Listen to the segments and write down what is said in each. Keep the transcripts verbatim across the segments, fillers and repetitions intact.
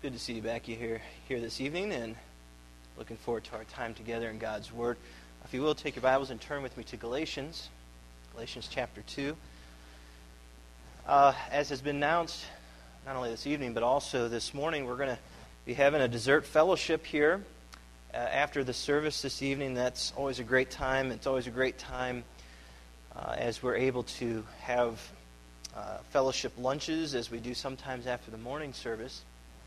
Good to see you back here, here this evening, and looking forward to our time together in God's Word. If you will, take your Bibles and turn with me to Galatians, Galatians chapter two. Uh, as has been announced, not only this evening, but also this morning, we're going to be having a dessert fellowship here uh, after the service this evening. That's always a great time. It's always a great time uh, as we're able to have uh, fellowship lunches, as we do sometimes after the morning service.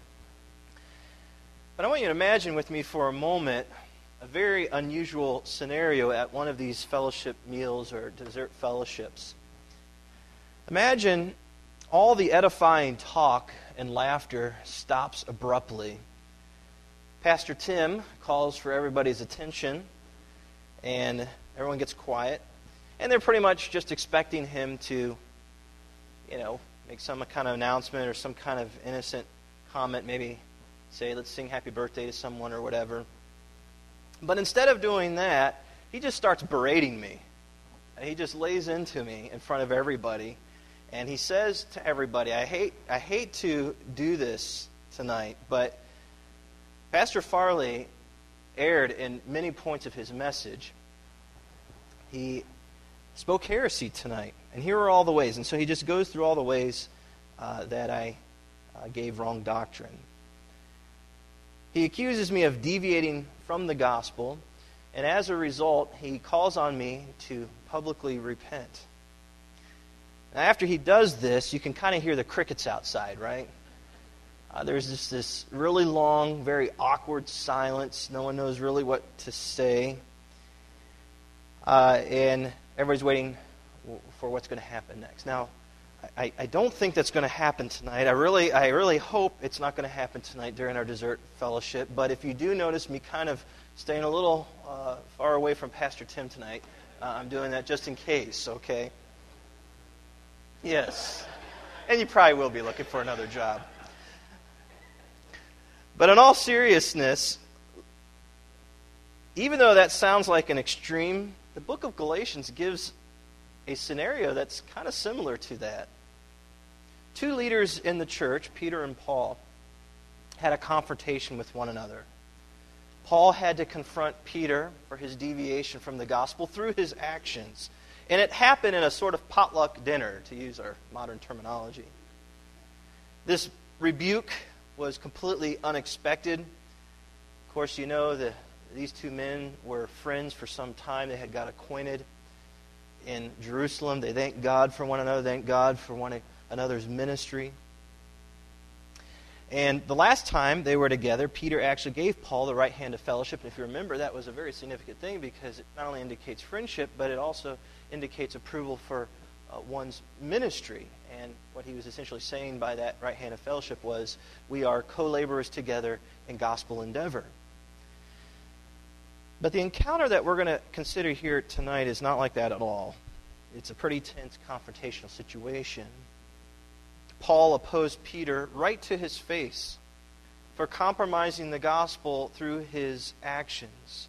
But I want you to imagine with me for a moment a very unusual scenario at one of these fellowship meals or dessert fellowships. Imagine all the edifying talk and laughter stops abruptly. Pastor Tim calls for everybody's attention, and everyone gets quiet, and they're pretty much just expecting him to, you know, make some kind of announcement or some kind of innocent comment, maybe say, let's sing happy birthday to someone or whatever. But instead of doing that, he just starts berating me. He just lays into me in front of everybody. And he says to everybody, I hate I hate to do this tonight, but Pastor Farley erred in many points of his message. He spoke heresy tonight. And here are all the ways. And so he just goes through all the ways uh, that I uh, gave wrong doctrine. He accuses me of deviating from the gospel, and as a result, he calls on me to publicly repent. Now, after he does this, you can kind of hear the crickets outside, right? Uh, there's just this really long, very awkward silence. No one knows really what to say. Uh, and everybody's waiting for what's going to happen next. Now, I, I don't think that's going to happen tonight. I really I really hope it's not going to happen tonight during our dessert fellowship. But if you do notice me kind of staying a little uh, far away from Pastor Tim tonight, uh, I'm doing that just in case, okay? Yes. And you probably will be looking for another job. But in all seriousness, even though that sounds like an extreme, the book of Galatians gives a scenario that's kind of similar to that. Two leaders in the church, Peter and Paul, had a confrontation with one another. Paul had to confront Peter for his deviation from the gospel through his actions. And it happened in a sort of potluck dinner, to use our modern terminology. This rebuke was completely unexpected. Of course, you know that these two men were friends for some time. They had got acquainted in Jerusalem. They thanked God for one another, thanked God for one another's ministry. And the last time they were together, Peter actually gave Paul the right hand of fellowship. And if you remember, that was a very significant thing because it not only indicates friendship, but it also indicates approval for uh, one's ministry. And what he was essentially saying by that right hand of fellowship was, we are co-laborers together in gospel endeavor. But the encounter that we're going to consider here tonight is not like that at all. It's a pretty tense confrontational situation. Paul opposed Peter right to his face for compromising the gospel through his actions.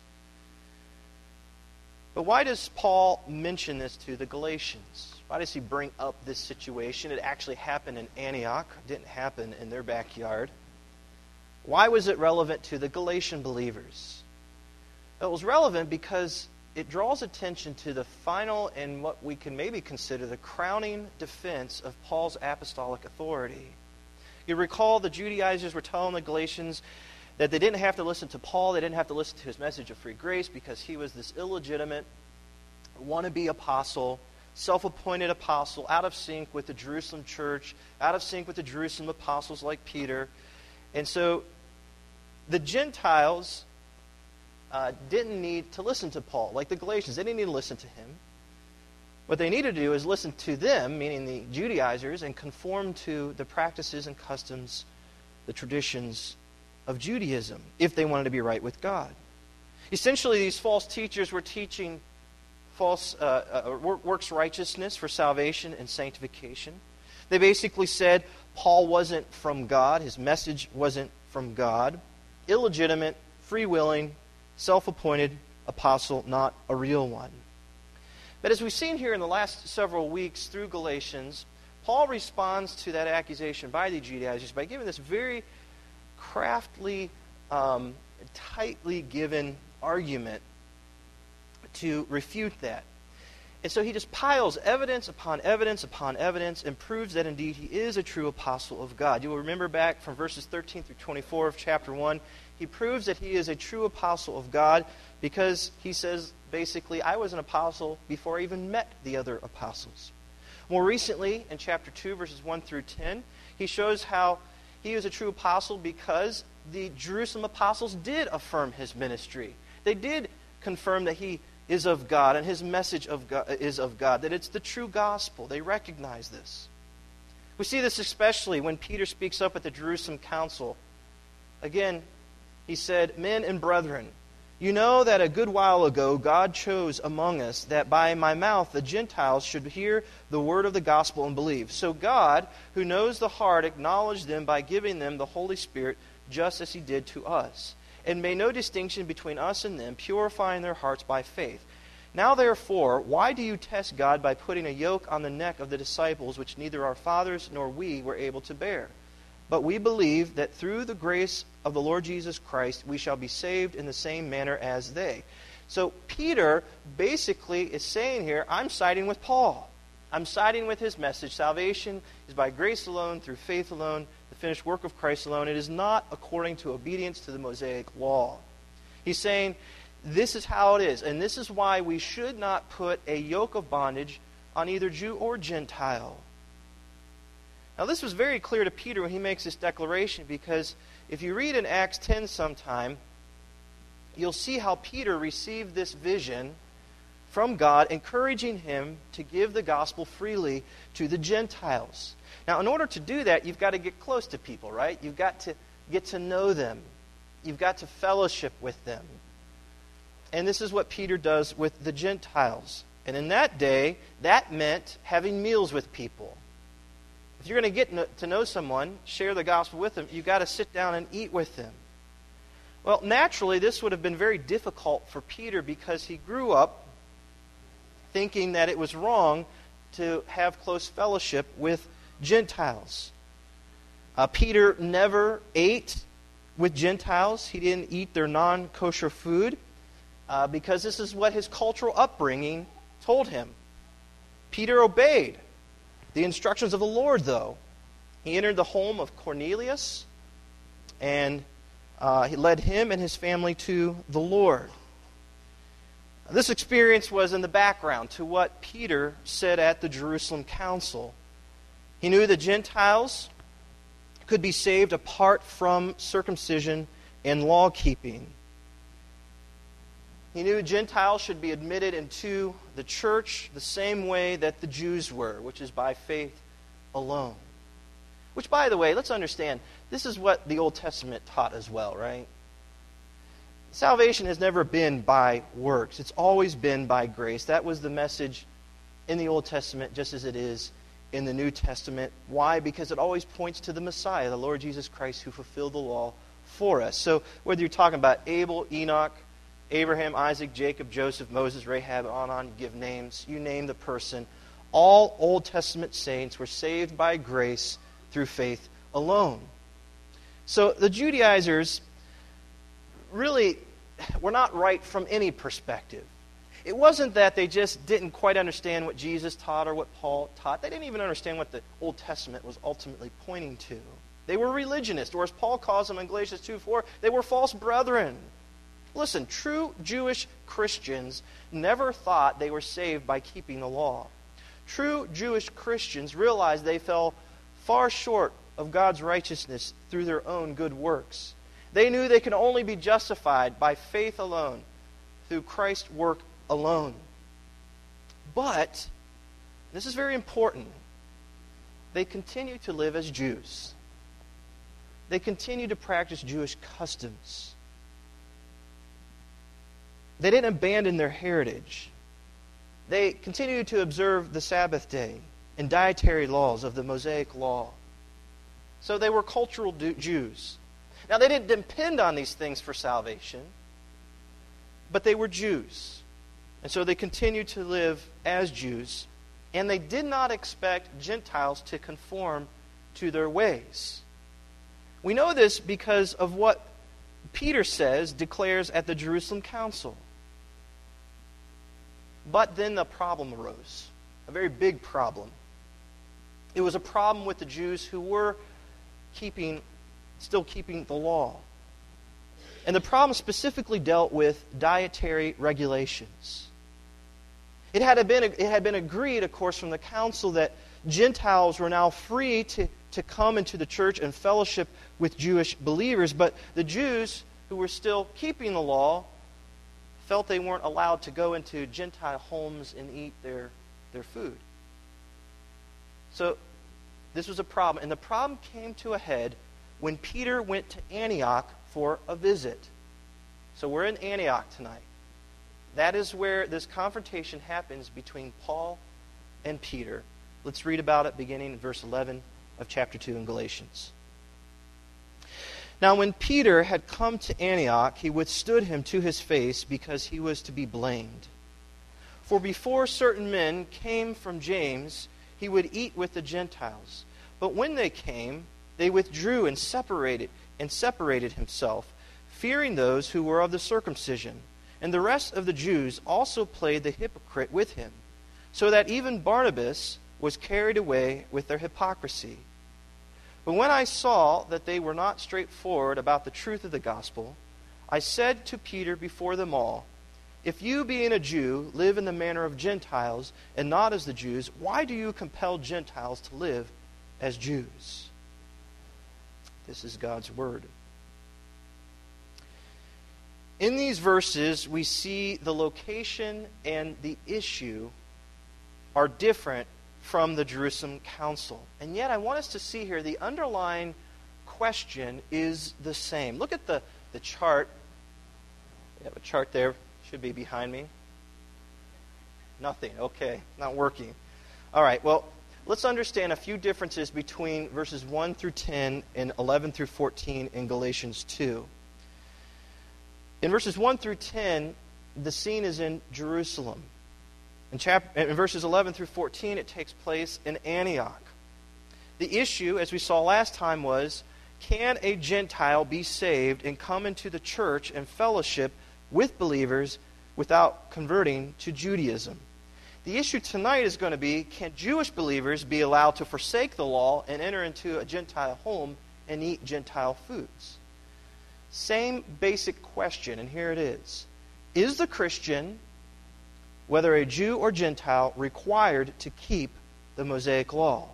But why does Paul mention this to the Galatians? Why does he bring up this situation? It actually happened in Antioch. It didn't happen in their backyard. Why was it relevant to the Galatian believers? It was relevant because it draws attention to the final and what we can maybe consider the crowning defense of Paul's apostolic authority. You recall the Judaizers were telling the Galatians that they didn't have to listen to Paul, they didn't have to listen to his message of free grace because he was this illegitimate, wannabe apostle, self-appointed apostle, out of sync with the Jerusalem church, out of sync with the Jerusalem apostles like Peter. And so the Gentiles Uh, didn't need to listen to Paul. Like the Galatians, they didn't need to listen to him. What they needed to do is listen to them, meaning the Judaizers, and conform to the practices and customs, the traditions of Judaism, if they wanted to be right with God. Essentially, these false teachers were teaching false uh, uh, works righteousness for salvation and sanctification. They basically said Paul wasn't from God, his message wasn't from God, illegitimate, free-willing, self-appointed apostle, not a real one. But as we've seen here in the last several weeks through Galatians, Paul responds to that accusation by the Judaizers by giving this very craftily, um, tightly given argument to refute that. And so he just piles evidence upon evidence upon evidence and proves that indeed he is a true apostle of God. You will remember back from verses thirteen through twenty-four of chapter one, he proves that he is a true apostle of God because he says, basically, I was an apostle before I even met the other apostles. More recently, in chapter two, verses one through ten, he shows how he is a true apostle because the Jerusalem apostles did affirm his ministry. They did confirm that he is of God and his message of God is of God, that it's the true gospel. They recognize this. We see this especially when Peter speaks up at the Jerusalem council. Again, he said, "Men and brethren, you know that a good while ago God chose among us that by my mouth the Gentiles should hear the word of the gospel and believe. So God, who knows the heart, acknowledged them by giving them the Holy Spirit just as he did to us, and made no distinction between us and them, purifying their hearts by faith. Now therefore, why do you test God by putting a yoke on the neck of the disciples which neither our fathers nor we were able to bear? But we believe that through the grace of the Lord Jesus Christ we shall be saved in the same manner as they." So Peter basically is saying here, I'm siding with Paul. I'm siding with his message. Salvation is by grace alone, through faith alone, the finished work of Christ alone. It is not according to obedience to the Mosaic law. He's saying, this is how it is, and this is why we should not put a yoke of bondage on either Jew or Gentile. Now, this was very clear to Peter when he makes this declaration, because if you read in Acts ten sometime, you'll see how Peter received this vision from God, encouraging him to give the gospel freely to the Gentiles. Now, in order to do that, you've got to get close to people, right? You've got to get to know them. You've got to fellowship with them. And this is what Peter does with the Gentiles. And in that day, that meant having meals with people. If you're going to get to know someone, share the gospel with them, you've got to sit down and eat with them. Well, naturally, this would have been very difficult for Peter because he grew up thinking that it was wrong to have close fellowship with Gentiles. Uh, Peter never ate with Gentiles. He didn't eat their non-kosher food uh, because this is what his cultural upbringing told him. Peter obeyed the instructions of the Lord, though. He entered the home of Cornelius, and uh, he led him and his family to the Lord. This experience was in the background to what Peter said at the Jerusalem council. He knew the Gentiles could be saved apart from circumcision and law-keeping. He knew Gentiles should be admitted into the church the same way that the Jews were, which is by faith alone. Which, by the way, let's understand, this is what the Old Testament taught as well, right? Salvation has never been by works. It's always been by grace. That was the message in the Old Testament just as it is in the New Testament. Why? Because it always points to the Messiah, the Lord Jesus Christ, who fulfilled the law for us. So whether you're talking about Abel, Enoch, Abraham, Isaac, Jacob, Joseph, Moses, Rahab, on and on, you give names, you name the person, all Old Testament saints were saved by grace through faith alone. So the Judaizers really were not right from any perspective. It wasn't that they just didn't quite understand what Jesus taught or what Paul taught. They didn't even understand what the Old Testament was ultimately pointing to. They were religionists, or as Paul calls them in Galatians two four, they were false brethren. Listen, true Jewish Christians never thought they were saved by keeping the law. True Jewish Christians realized they fell far short of God's righteousness through their own good works. They knew they could only be justified by faith alone, through Christ's work alone. But, this is very important, they continue to live as Jews. They continue to practice Jewish customs. They didn't abandon their heritage. They continued to observe the Sabbath day and dietary laws of the Mosaic law. So they were cultural Jews. Now, they didn't depend on these things for salvation, but they were Jews. And so they continued to live as Jews, and they did not expect Gentiles to conform to their ways. We know this because of what Peter says, declares at the Jerusalem Council. But then the problem arose, a very big problem. It was a problem with the Jews who were keeping, still keeping the law. And the problem specifically dealt with dietary regulations. It had been, it had been agreed, of course, from the council that Gentiles were now free to, to come into the church and fellowship with Jewish believers, but the Jews who were still keeping the law felt they weren't allowed to go into Gentile homes and eat their, their food. So this was a problem. And the problem came to a head when Peter went to Antioch for a visit. So we're in Antioch tonight. That is where this confrontation happens between Paul and Peter. Let's read about it beginning in verse eleven of chapter two in Galatians. Now when Peter had come to Antioch, he withstood him to his face because he was to be blamed. For before certain men came from James, he would eat with the Gentiles. But when they came, they withdrew and separated and separated himself, fearing those who were of the circumcision. And the rest of the Jews also played the hypocrite with him, so that even Barnabas was carried away with their hypocrisy. But when I saw that they were not straightforward about the truth of the gospel, I said to Peter before them all, if you, being a Jew, live in the manner of Gentiles and not as the Jews, why do you compel Gentiles to live as Jews? This is God's word. In these verses, we see the location and the issue are different from the Jerusalem Council. And yet I want us to see here the underlying question is the same. Look at the, the chart. We have a chart there. Should be behind me. Nothing. Okay. Not working. All right. Well, let's understand a few differences between verses one through ten and eleven through fourteen in Galatians two. In verses one through ten, the scene is in Jerusalem. In, chap- in verses eleven through fourteen, it takes place in Antioch. The issue, as we saw last time, was, can a Gentile be saved and come into the church and fellowship with believers without converting to Judaism? The issue tonight is going to be, can Jewish believers be allowed to forsake the law and enter into a Gentile home and eat Gentile foods? Same basic question, and here it is. Is the Christian, whether a Jew or Gentile, required to keep the Mosaic law?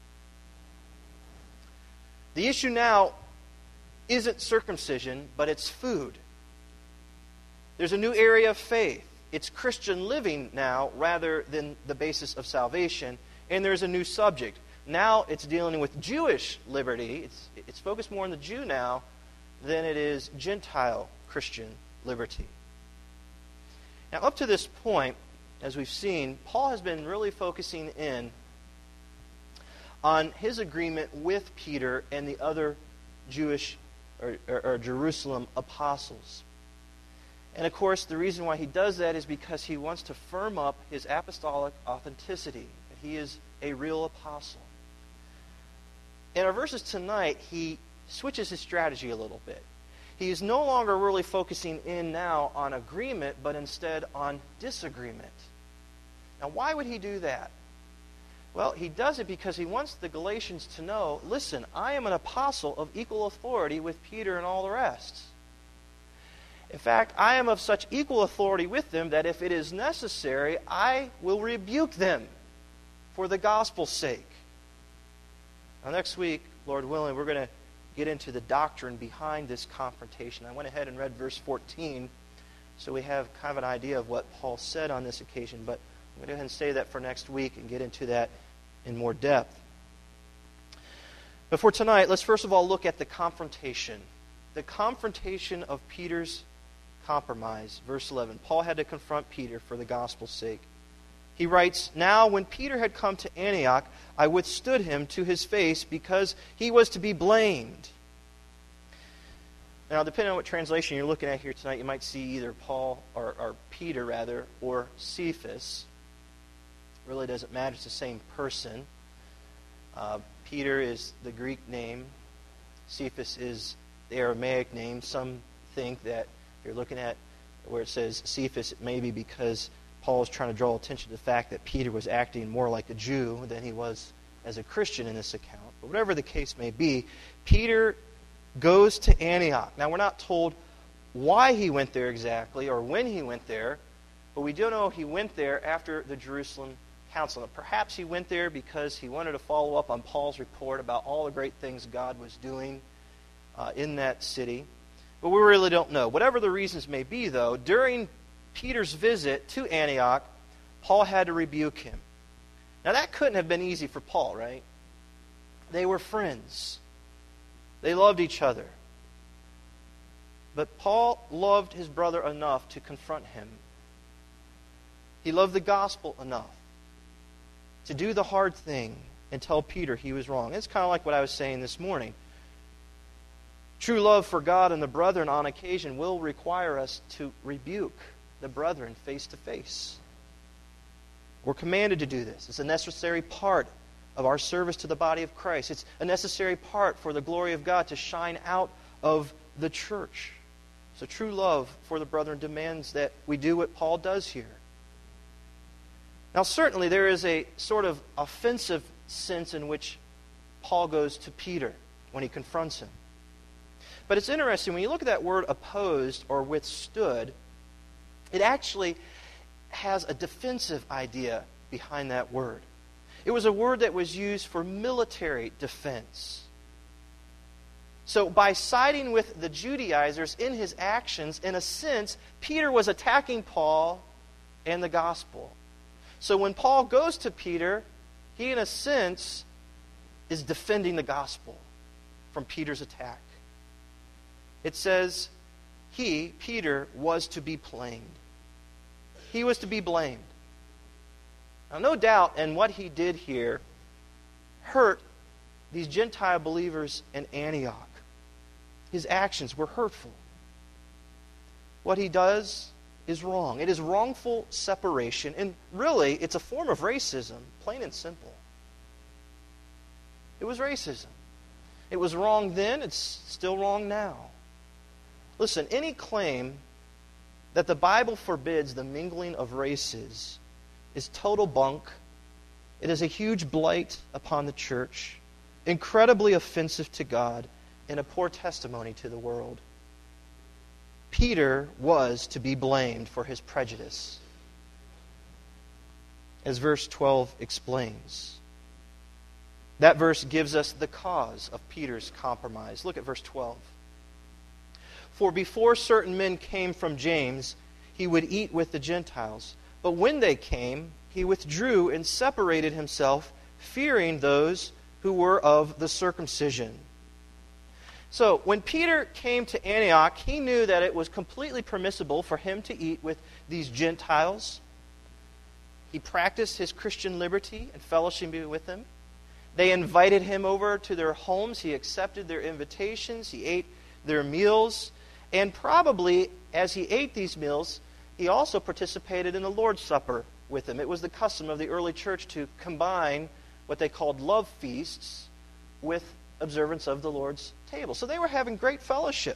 The issue now isn't circumcision, but it's food. There's a new area of faith. It's Christian living now rather than the basis of salvation. And there's a new subject. Now it's dealing with Jewish liberty. It's, it's focused more on the Jew now than it is Gentile Christian liberty. Now, up to this point, as we've seen, Paul has been really focusing in on his agreement with Peter and the other Jewish or, or, or Jerusalem apostles. And of course, the reason why he does that is because he wants to firm up his apostolic authenticity, that he is a real apostle. In our verses tonight, he switches his strategy a little bit. He is no longer really focusing in now on agreement, but instead on disagreement. Now, why would he do that? Well, he does it because he wants the Galatians to know, listen, I am an apostle of equal authority with Peter and all the rest. In fact, I am of such equal authority with them that if it is necessary, I will rebuke them for the gospel's sake. Now, next week, Lord willing, we're going to get into the doctrine behind this confrontation. I went ahead and read verse fourteen, so we have kind of an idea of what Paul said on this occasion, but I'm going to go ahead and say that for next week and get into that in more depth. But for tonight, let's first of all look at the confrontation. The confrontation of Peter's compromise. Verse eleven. Paul had to confront Peter for the gospel's sake. He writes, now when Peter had come to Antioch, I withstood him to his face because he was to be blamed. Now, depending on what translation you're looking at here tonight, you might see either Paul, or, or Peter rather, or Cephas. It really doesn't matter, it's the same person. Uh, Peter is the Greek name. Cephas is the Aramaic name. Some think that if you're looking at where it says Cephas, it may be because Paul is trying to draw attention to the fact that Peter was acting more like a Jew than he was as a Christian in this account. But whatever the case may be, Peter goes to Antioch. Now, we're not told why he went there exactly or when he went there, but we do know he went there after the Jerusalem Council. Now, perhaps he went there because he wanted to follow up on Paul's report about all the great things God was doing uh, in that city. But we really don't know. Whatever the reasons may be, though, during Peter's visit to Antioch, Paul had to rebuke him. Now, that couldn't have been easy for Paul, right? They were friends. They loved each other. But Paul loved his brother enough to confront him. He loved the gospel enough to do the hard thing and tell Peter he was wrong. It's kind of like what I was saying this morning. True love for God and the brethren on occasion will require us to rebuke the brethren face to face. We're commanded to do this. It's a necessary part of our service to the body of Christ. It's a necessary part for the glory of God to shine out of the church. So true love for the brethren demands that we do what Paul does here. Now, certainly there is a sort of offensive sense in which Paul goes to Peter when he confronts him. But it's interesting, when you look at that word opposed or withstood, it actually has a defensive idea behind that word. It was a word that was used for military defense. So by siding with the Judaizers in his actions, in a sense, Peter was attacking Paul and the gospel. So when Paul goes to Peter, he in a sense is defending the gospel from Peter's attack. It says he, Peter, was to be blamed. He was to be blamed. Now, no doubt, and what he did here hurt these Gentile believers in Antioch. His actions were hurtful. What he does is wrong. It is wrongful separation, and really, it's a form of racism, plain and simple. It was racism. It was wrong then, it's still wrong now. Listen, any claim that the Bible forbids the mingling of races is total bunk. It is a huge blight upon the church, incredibly offensive to God, and a poor testimony to the world. Peter was to be blamed for his prejudice, as verse twelve explains. That verse gives us the cause of Peter's compromise. Look at verse twelve. For before certain men came from James, he would eat with the Gentiles. But when they came, he withdrew and separated himself, fearing those who were of the circumcision. So, when Peter came to Antioch, he knew that it was completely permissible for him to eat with these Gentiles. He practiced his Christian liberty and fellowship with them. They invited him over to their homes. He accepted their invitations. He ate their meals. And probably, as he ate these meals, he also participated in the Lord's Supper with them. It was the custom of the early church to combine what they called love feasts with observance of the Lord's table. So they were having great fellowship.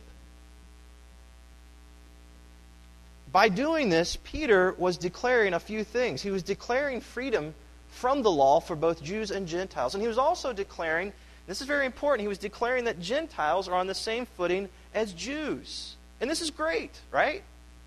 By doing this, Peter was declaring a few things. He was declaring freedom from the law for both Jews and Gentiles. And he was also declaring, this is very important, he was declaring that Gentiles are on the same footing as Jews. And this is great, right?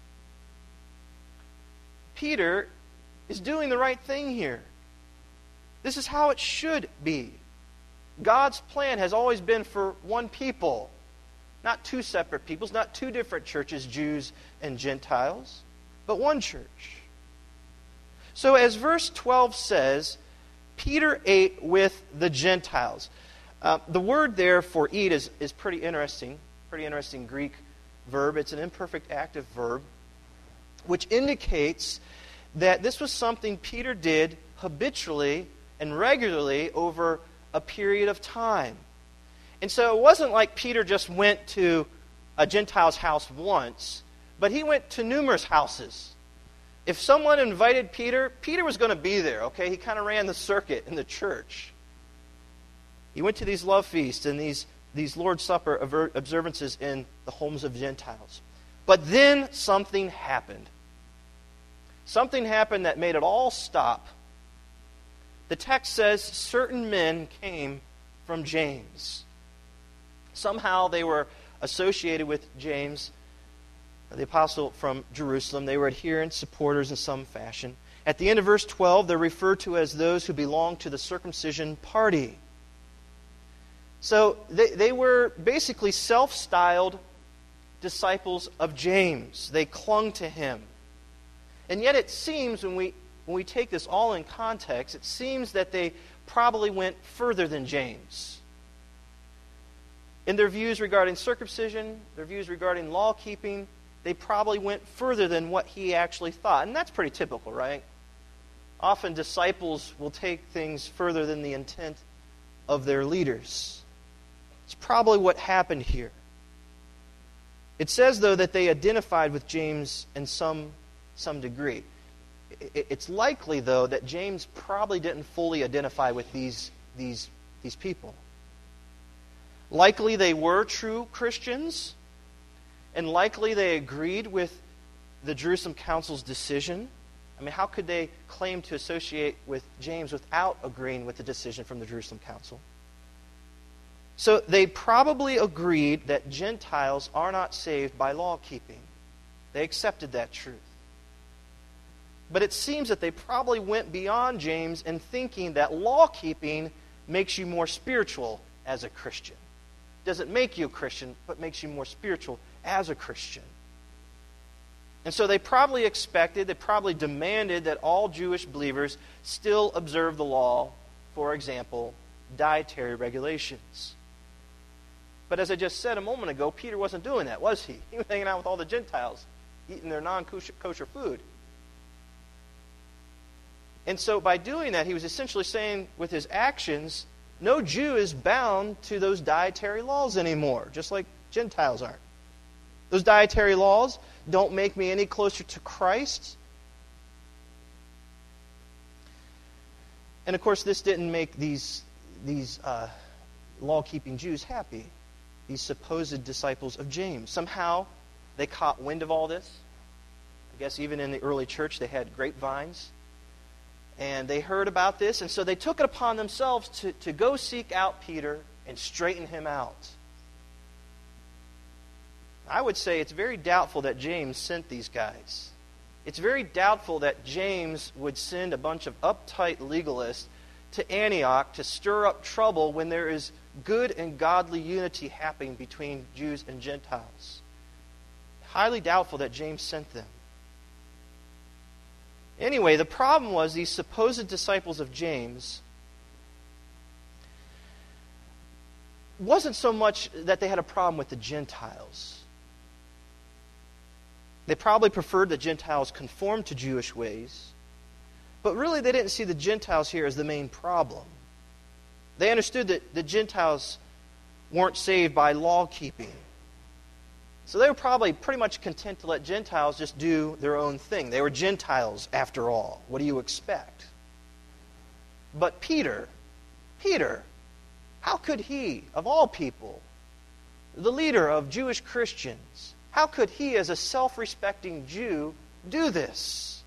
Peter is doing the right thing here. This is how it should be. God's plan has always been for one people, not two separate peoples, not two different churches, Jews and Gentiles, but one church. So as verse twelve says, Peter ate with the Gentiles. Uh, the word there for eat is, is pretty interesting, pretty interesting Greek verb. It's an imperfect active verb, which indicates that this was something Peter did habitually and regularly over a period of time. And so it wasn't like Peter just went to a Gentile's house once, but he went to numerous houses. If someone invited Peter, Peter was going to be there, okay? He kind of ran the circuit in the church. He went to these love feasts and these these Lord's Supper observances in the homes of Gentiles. But then something happened. Something happened that made it all stop. The text says certain men came from James. Somehow they were associated with James, the apostle from Jerusalem. They were adherents, supporters in some fashion. At the end of verse twelve, they're referred to as those who belong to the circumcision party. So they, they were basically self-styled disciples of James. They clung to him. And yet it seems, when we, when we take this all in context, it seems that they probably went further than James. In their views regarding circumcision, their views regarding law-keeping, they probably went further than what he actually thought. And that's pretty typical, right? Often disciples will take things further than the intent of their leaders. It's probably what happened here. It says, though, that they identified with James in some, some degree. It's likely, though, that James probably didn't fully identify with these, these, these people. Likely they were true Christians, and likely they agreed with the Jerusalem Council's decision. I mean, how could they claim to associate with James without agreeing with the decision from the Jerusalem Council? So they probably agreed that Gentiles are not saved by law-keeping. They accepted that truth. But it seems that they probably went beyond James in thinking that law-keeping makes you more spiritual as a Christian. Doesn't make you a Christian, but makes you more spiritual as a Christian. And so they probably expected, they probably demanded that all Jewish believers still observe the law, for example, dietary regulations. But as I just said a moment ago, Peter wasn't doing that, was he? He was hanging out with all the Gentiles, eating their non-kosher food. And so by doing that, he was essentially saying with his actions, no Jew is bound to those dietary laws anymore, just like Gentiles aren't. Those dietary laws don't make me any closer to Christ. And of course, this didn't make these, these uh, law-keeping Jews happy, these supposed disciples of James. Somehow, they caught wind of all this. I guess even in the early church, they had grapevines. And they heard about this, and so they took it upon themselves to, to go seek out Peter and straighten him out. I would say it's very doubtful that James sent these guys. It's very doubtful that James would send a bunch of uptight legalists to Antioch to stir up trouble when there is good and godly unity happening between Jews and Gentiles. Highly doubtful that James sent them. Anyway, the problem was these supposed disciples of James wasn't so much that they had a problem with the Gentiles. They probably preferred that Gentiles conform to Jewish ways, but really they didn't see the Gentiles here as the main problem. They understood that the Gentiles weren't saved by law-keeping. So they were probably pretty much content to let Gentiles just do their own thing. They were Gentiles, after all. What do you expect? But Peter, Peter, how could he, of all people, the leader of Jewish Christians, how could he, as a self-respecting Jew, do this?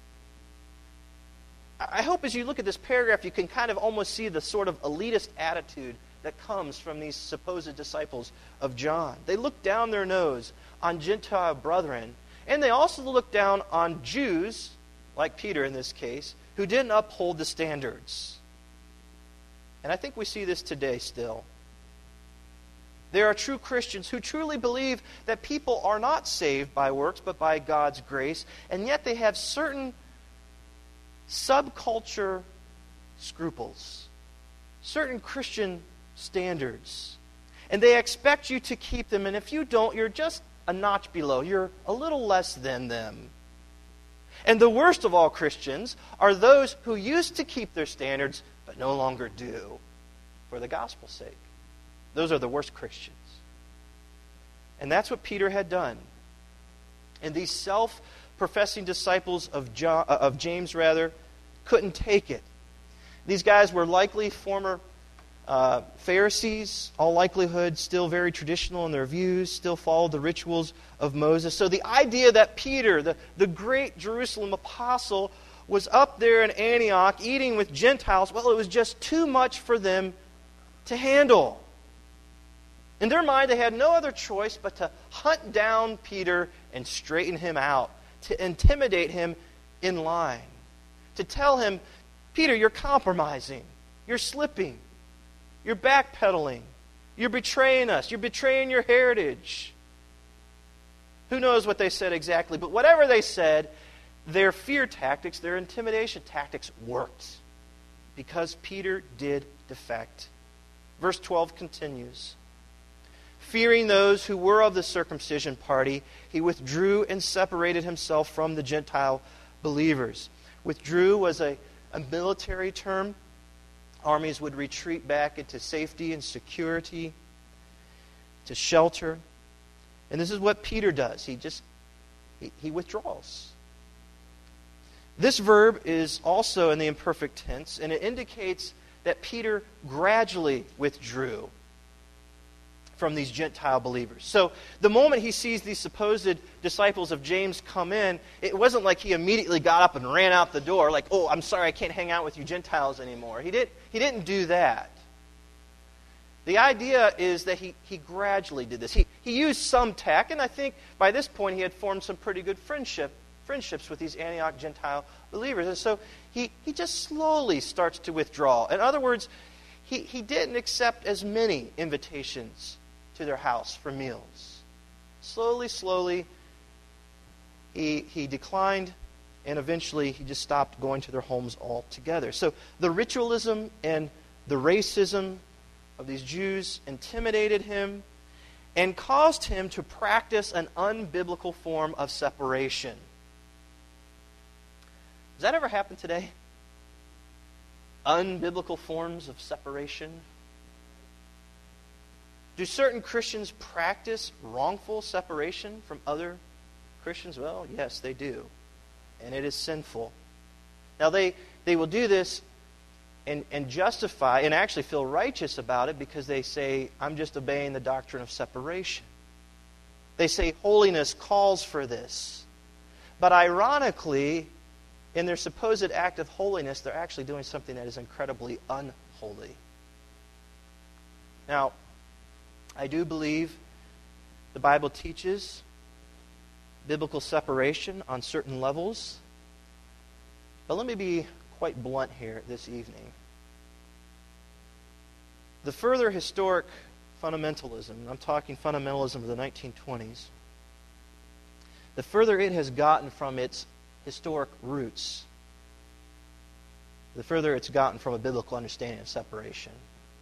I hope as you look at this paragraph, you can kind of almost see the sort of elitist attitude that comes from these supposed disciples of John. They look down their nose on Gentile brethren, and they also look down on Jews, like Peter in this case, who didn't uphold the standards. And I think we see this today still. There are true Christians who truly believe that people are not saved by works, but by God's grace, and yet they have certain subculture scruples, certain Christian standards, and they expect you to keep them, and if you don't, you're just a notch below. You're a little less than them. And the worst of all Christians are those who used to keep their standards, but no longer do, for the gospel's sake. Those are the worst Christians. And that's what Peter had done. And these self-professing disciples of, John, of James rather couldn't take it. These guys were likely former Uh, Pharisees, all likelihood, still very traditional in their views, still followed the rituals of Moses. So the idea that Peter, the, the great Jerusalem apostle, was up there in Antioch eating with Gentiles, well, it was just too much for them to handle. In their mind, they had no other choice but to hunt down Peter and straighten him out, to intimidate him in line, to tell him, Peter, you're compromising, you're slipping, you're backpedaling, you're betraying us, you're betraying your heritage. Who knows what they said exactly, but whatever they said, their fear tactics, their intimidation tactics worked because Peter did defect. Verse twelve continues. Fearing those who were of the circumcision party, he withdrew and separated himself from the Gentile believers. Withdrew was a, a military term. Armies would retreat back into safety and security, to shelter. And this is what Peter does. He just, he, he withdraws. This verb is also in the imperfect tense, and it indicates that Peter gradually withdrew from these Gentile believers. So the moment he sees these supposed disciples of James come in, it wasn't like he immediately got up and ran out the door like, oh, I'm sorry, I can't hang out with you Gentiles anymore. He, did, he didn't do that. The idea is that he, he gradually did this. He, he used some tact, and I think by this point he had formed some pretty good friendship, friendships with these Antioch Gentile believers. And so he, he just slowly starts to withdraw. In other words, he, he didn't accept as many invitations to their house for meals. Slowly, slowly, he, he declined, and eventually he just stopped going to their homes altogether. So the ritualism and the racism of these Jews intimidated him and caused him to practice an unbiblical form of separation. Does that ever happen today? Unbiblical forms of separation? Do certain Christians practice wrongful separation from other Christians? Well, yes, they do. And it is sinful. Now, they, they will do this and, and justify and actually feel righteous about it because they say, I'm just obeying the doctrine of separation. They say holiness calls for this. But ironically, in their supposed act of holiness, they're actually doing something that is incredibly unholy. Now, I do believe the Bible teaches biblical separation on certain levels. But let me be quite blunt here this evening. The further historic fundamentalism, and I'm talking fundamentalism of the nineteen twenties, the further it has gotten from its historic roots, the further it's gotten from a biblical understanding of separation.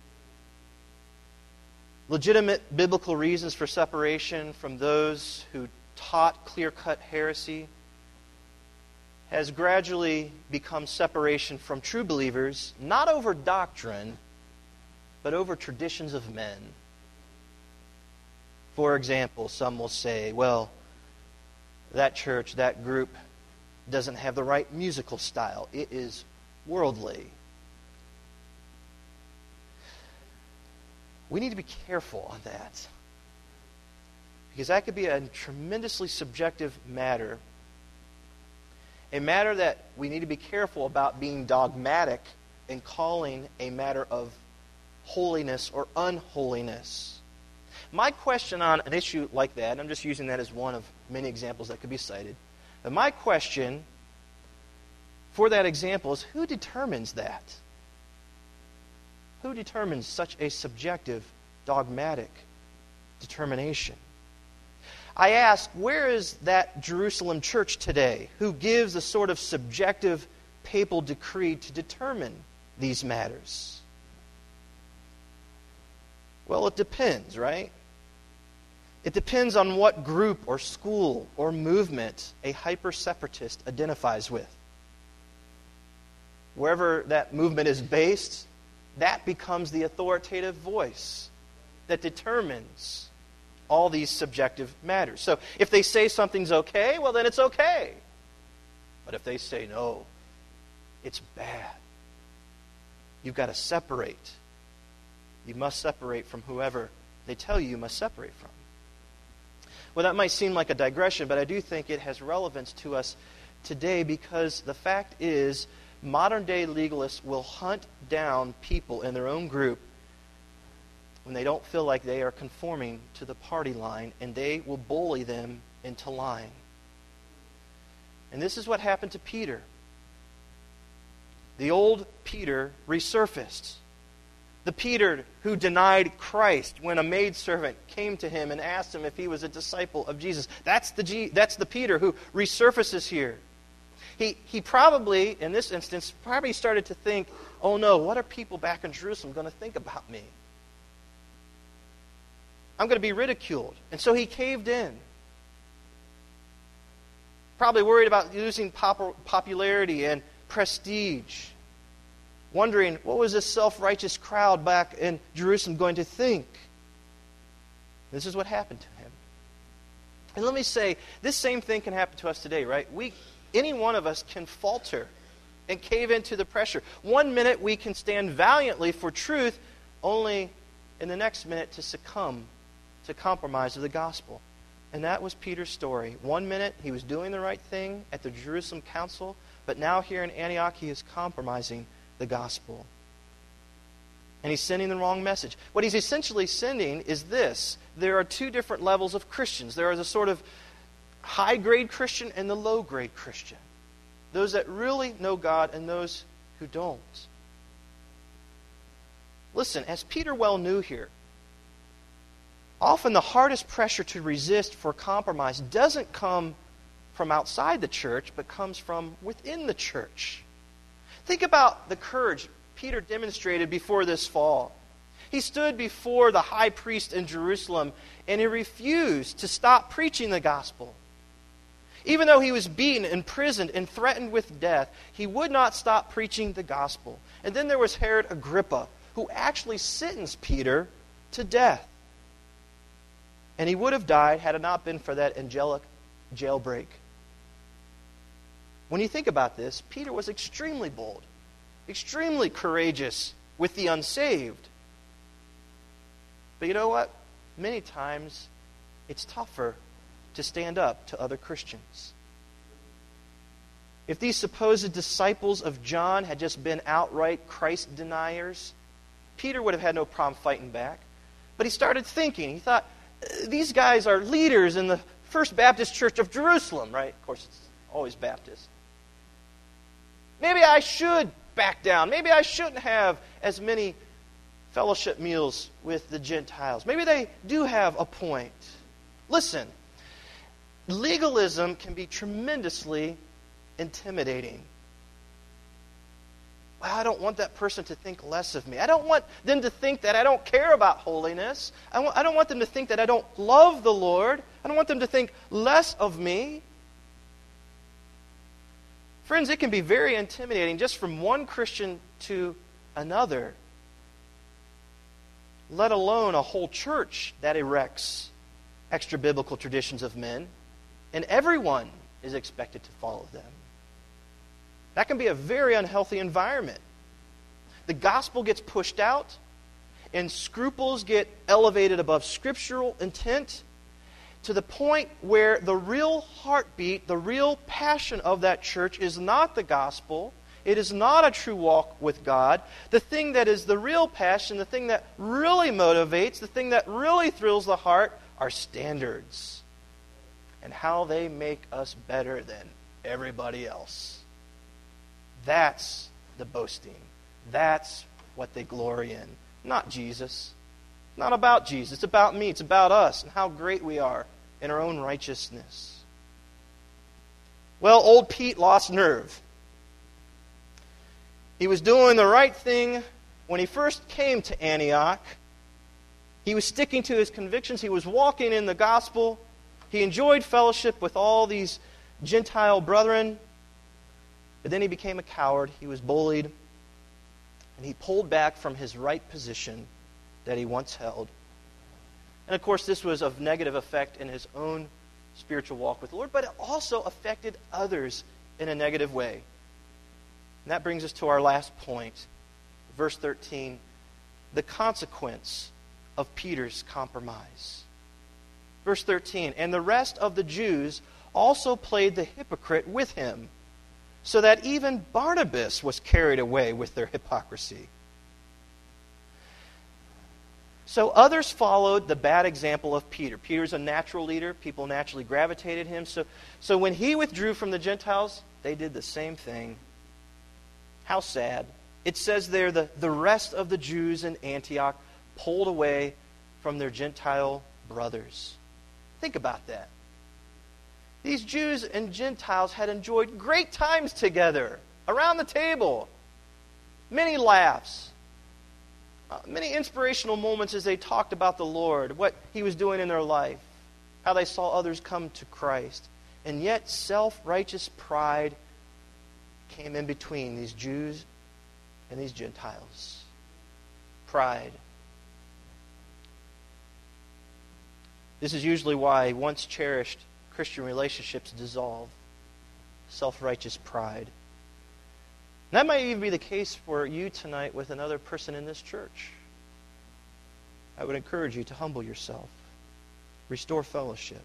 Legitimate biblical reasons for separation from those who taught clear-cut heresy has gradually become separation from true believers, not over doctrine, but over traditions of men. For example, some will say, well, that church, that group doesn't have the right musical style. It is worldly. We need to be careful on that, because that could be a tremendously subjective matter, a matter that we need to be careful about being dogmatic and calling a matter of holiness or unholiness. My question on an issue like that, and I'm just using that as one of many examples that could be cited, but my question for that example is, who determines that? Who determines such a subjective, dogmatic determination? I ask, where is that Jerusalem church today who gives a sort of subjective papal decree to determine these matters? Well, it depends, right? It depends on what group or school or movement a hyper-separatist identifies with. Wherever that movement is based, that becomes the authoritative voice that determines all these subjective matters. So if they say something's okay, well then it's okay. But if they say no, it's bad, you've got to separate. You must separate from whoever they tell you you must separate from. Well, that might seem like a digression, but I do think it has relevance to us today because the fact is modern-day legalists will hunt down people in their own group when they don't feel like they are conforming to the party line, and they will bully them into lying. And this is what happened to Peter. The old Peter resurfaced. The Peter who denied Christ when a maidservant came to him and asked him if he was a disciple of Jesus. That's the, G, that's the Peter who resurfaces here. He, he probably, in this instance, probably started to think, oh no, what are people back in Jerusalem going to think about me? I'm going to be ridiculed. And so he caved in. Probably worried about losing pop- popularity and prestige. Wondering, what was this self-righteous crowd back in Jerusalem going to think? This is what happened to him. And let me say, this same thing can happen to us today, right? We, any one of us can falter and cave into the pressure. One minute we can stand valiantly for truth, only in the next minute to succumb to compromise of the gospel. And that was Peter's story. One minute he was doing the right thing at the Jerusalem council, but now here in Antioch he is compromising the gospel. And he's sending the wrong message. What he's essentially sending is this. There are two different levels of Christians. There is a sort of high-grade Christian and the low-grade Christian. Those that really know God and those who don't. Listen, as Peter well knew here, often the hardest pressure to resist for compromise doesn't come from outside the church, but comes from within the church. Think about the courage Peter demonstrated before this fall. He stood before the high priest in Jerusalem and he refused to stop preaching the gospel. Even though he was beaten, imprisoned, and threatened with death, he would not stop preaching the gospel. And then there was Herod Agrippa, who actually sentenced Peter to death. And he would have died had it not been for that angelic jailbreak. When you think about this, Peter was extremely bold, extremely courageous with the unsaved. But you know what? Many times it's tougher to stand up to other Christians. If these supposed disciples of John had just been outright Christ deniers, Peter would have had no problem fighting back. But he started thinking. He thought, these guys are leaders in the First Baptist Church of Jerusalem, right? Of course, it's always Baptist. Maybe I should back down. Maybe I shouldn't have as many fellowship meals with the Gentiles. Maybe they do have a point. Listen, legalism can be tremendously intimidating. Well, I don't want that person to think less of me. I don't want them to think that I don't care about holiness. I, want, I don't want them to think that I don't love the Lord. I don't want them to think less of me. Friends, it can be very intimidating just from one Christian to another, let alone a whole church that erects extra-biblical traditions of men, and everyone is expected to follow them. That can be a very unhealthy environment. The gospel gets pushed out, and scruples get elevated above scriptural intent to the point where the real heartbeat, the real passion of that church is not the gospel. It is not a true walk with God. The thing that is the real passion, the thing that really motivates, the thing that really thrills the heart are standards and how they make us better than everybody else. That's the boasting. That's what they glory in. Not Jesus. Not about Jesus. It's about me. It's about us and how great we are in our own righteousness. Well, old Pete lost nerve. He was doing the right thing when he first came to Antioch. He was sticking to his convictions. He was walking in the gospel. He enjoyed fellowship with all these Gentile brethren. But then he became a coward. He was bullied. And he pulled back from his right position that he once held. And of course, this was of negative effect in his own spiritual walk with the Lord, but it also affected others in a negative way. And that brings us to our last point. Verse thirteen. the consequence of Peter's compromise. Verse thirteen, and the rest of the Jews also played the hypocrite with him, so that even Barnabas was carried away with their hypocrisy. So others followed the bad example of Peter. Peter's a natural leader. People naturally gravitated him. So, so when he withdrew from the Gentiles, they did the same thing. How sad. It says there the, the rest of the Jews in Antioch pulled away from their Gentile brothers. Think about that. These Jews and Gentiles had enjoyed great times together around the table. Many laughs. Uh, many inspirational moments as they talked about the Lord, what He was doing in their life, how they saw others come to Christ. And yet self-righteous pride came in between these Jews and these Gentiles. Pride. This is usually why once cherished Christian relationships dissolve. Self-righteous pride. And that might even be the case for you tonight with another person in this church. I would encourage you to humble yourself. Restore fellowship.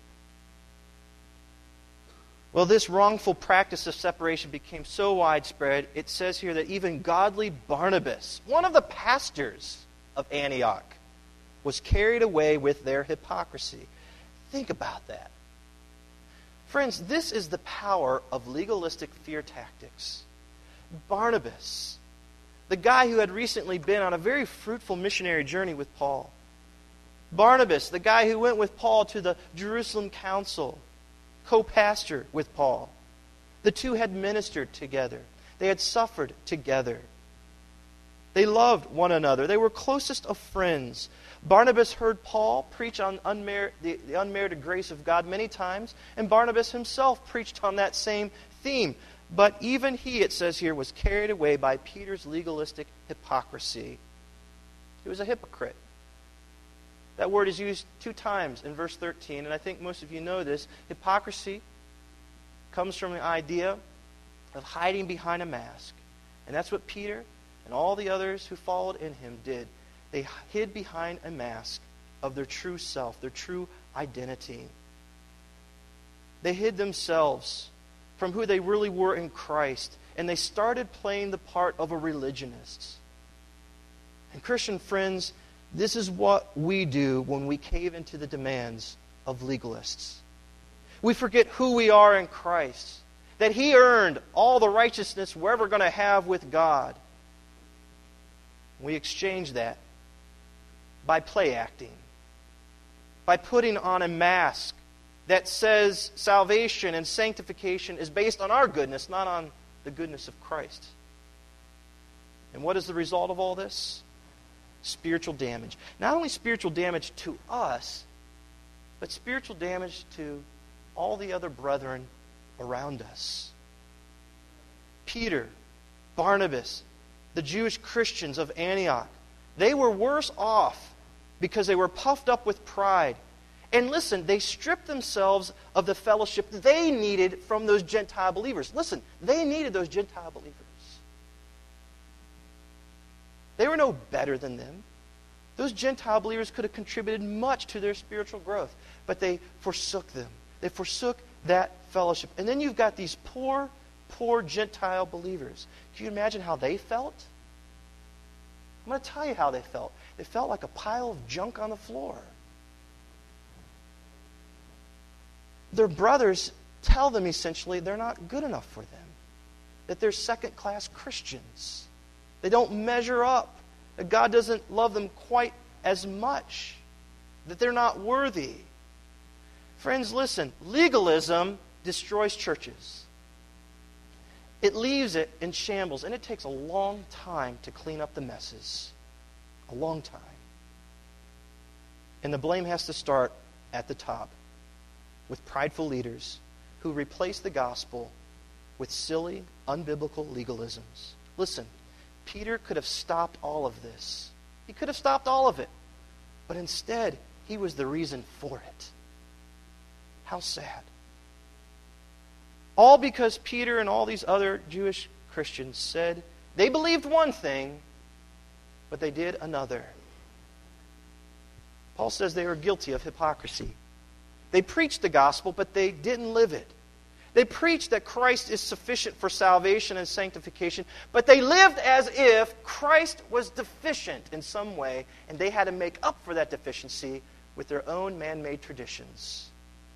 Well, this wrongful practice of separation became so widespread, it says here that even godly Barnabas, one of the pastors of Antioch, was carried away with their hypocrisy. Think about that. Friends, this is the power of legalistic fear tactics. Barnabas, the guy who had recently been on a very fruitful missionary journey with Paul. Barnabas, the guy who went with Paul to the Jerusalem council, co-pastor with Paul. The two had ministered together. They had suffered together. They loved one another. They were closest of friends. Barnabas heard Paul preach on unmer- the, the unmerited grace of God many times, and Barnabas himself preached on that same theme. But even he, it says here, was carried away by Peter's legalistic hypocrisy. He was a hypocrite. That word is used two times in verse thirteen, and I think most of you know this. Hypocrisy comes from the idea of hiding behind a mask. And that's what Peter and all the others who followed in him did. They hid behind a mask of their true self, their true identity. They hid themselves from who they really were in Christ, and they started playing the part of a religionist. And Christian friends, this is what we do when we cave into the demands of legalists. We forget who we are in Christ, that He earned all the righteousness we're ever going to have with God. We exchange that by play acting, by putting on a mask that says salvation and sanctification is based on our goodness, not on the goodness of Christ. And what is the result of all this? Spiritual damage. Not only spiritual damage to us, but spiritual damage to all the other brethren around us. Peter, Barnabas, the Jewish Christians of Antioch, they were worse off because they were puffed up with pride. And listen, they stripped themselves of the fellowship they needed from those Gentile believers. Listen, they needed those Gentile believers. They were no better than them. Those Gentile believers could have contributed much to their spiritual growth, but they forsook them. They forsook that fellowship. And then you've got these poor, poor Gentile believers. Can you imagine how they felt? I'm going to tell you how they felt. They felt like a pile of junk on the floor. Their brothers tell them essentially they're not good enough for them, that they're second-class Christians. They don't measure up, that God doesn't love them quite as much, that they're not worthy. Friends, listen, legalism destroys churches. It leaves it in shambles, and it takes a long time to clean up the messes. A long time. And the blame has to start at the top, with prideful leaders who replace the gospel with silly, unbiblical legalisms. Listen, Peter could have stopped all of this. He could have stopped all of it. But instead, he was the reason for it. How sad. All because Peter and all these other Jewish Christians said they believed one thing, but they did another. Paul says they were guilty of hypocrisy. They preached the gospel, but they didn't live it. They preached that Christ is sufficient for salvation and sanctification, but they lived as if Christ was deficient in some way, and they had to make up for that deficiency with their own man-made traditions.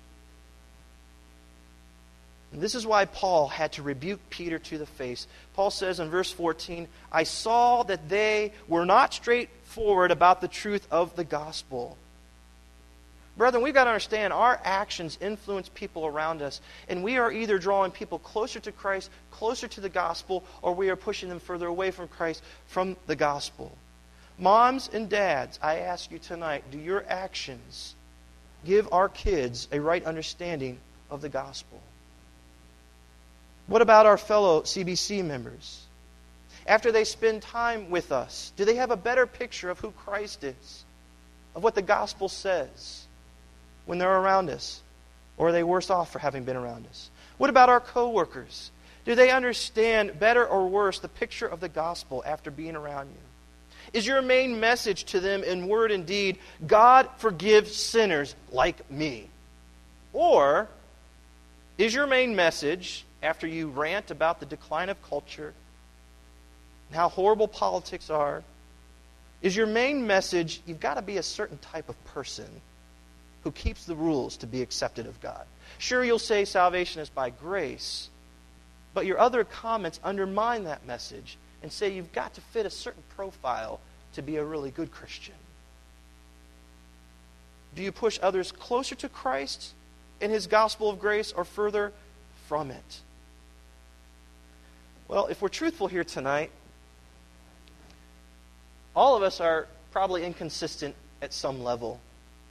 And this is why Paul had to rebuke Peter to the face. Paul says in verse fourteen, I saw that they were not straightforward about the truth of the gospel. Brethren, we've got to understand our actions influence people around us, and we are either drawing people closer to Christ, closer to the gospel, or we are pushing them further away from Christ, from the gospel. Moms and dads, I ask you tonight, do your actions give our kids a right understanding of the gospel? What about our fellow C B C members? After they spend time with us, do they have a better picture of who Christ is, of what the gospel says when they're around us? Or are they worse off for having been around us? What about our coworkers? Do they understand better or worse the picture of the gospel after being around you? Is your main message to them in word and deed, God forgives sinners like me? Or is your main message, after you rant about the decline of culture and how horrible politics are, is your main message, you've got to be a certain type of person who keeps the rules to be accepted of God? Sure, you'll say salvation is by grace, but your other comments undermine that message and say you've got to fit a certain profile to be a really good Christian. Do you push others closer to Christ in His gospel of grace or further from it? Well, if we're truthful here tonight, all of us are probably inconsistent at some level.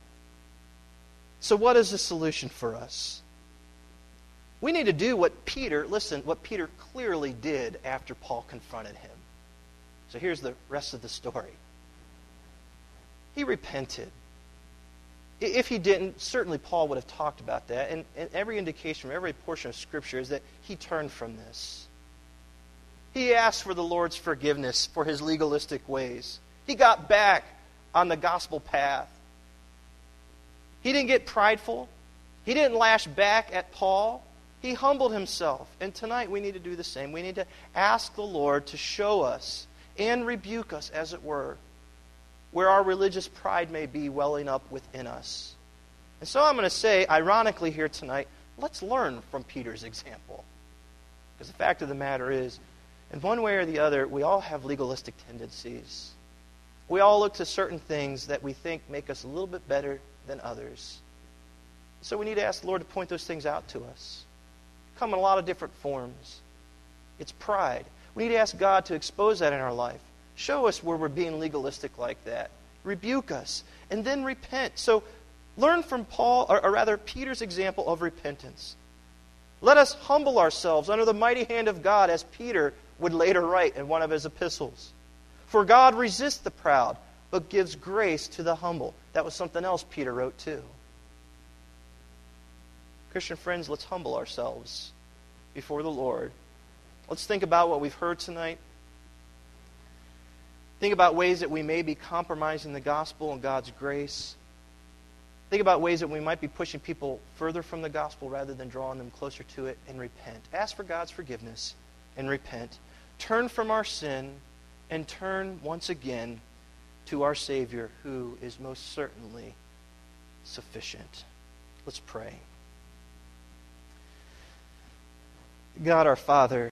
So what is the solution for us? We need to do what Peter, listen, what Peter clearly did after Paul confronted him. So here's the rest of the story. He repented. If he didn't, certainly Paul would have talked about that. And, and every indication from every portion of Scripture is that he turned from this. He asked for the Lord's forgiveness for his legalistic ways. He got back on the gospel path. He didn't get prideful. He didn't lash back at Paul. He humbled himself. And tonight we need to do the same. We need to ask the Lord to show us and rebuke us, as it were, where our religious pride may be welling up within us. And so I'm going to say, ironically here tonight, let's learn from Peter's example. Because the fact of the matter is, in one way or the other, we all have legalistic tendencies. We all look to certain things that we think make us a little bit better than others. So we need to ask the Lord to point those things out to us. Come in a lot of different forms. It's pride. We need to ask God to expose that in our life. Show us where we're being legalistic like that. Rebuke us. And then repent. So learn from Paul, or, or rather Peter's example of repentance. Let us humble ourselves under the mighty hand of God, as Peter would later write in one of his epistles. For God resists the proud, but gives grace to the humble. That was something else Peter wrote too. Christian friends, let's humble ourselves before the Lord. Let's think about what we've heard tonight. Think about ways that we may be compromising the gospel and God's grace. Think about ways that we might be pushing people further from the gospel rather than drawing them closer to it, and repent. Ask for God's forgiveness and repent. Turn from our sin and turn once again to our Savior, who is most certainly sufficient. Let's pray. God our Father,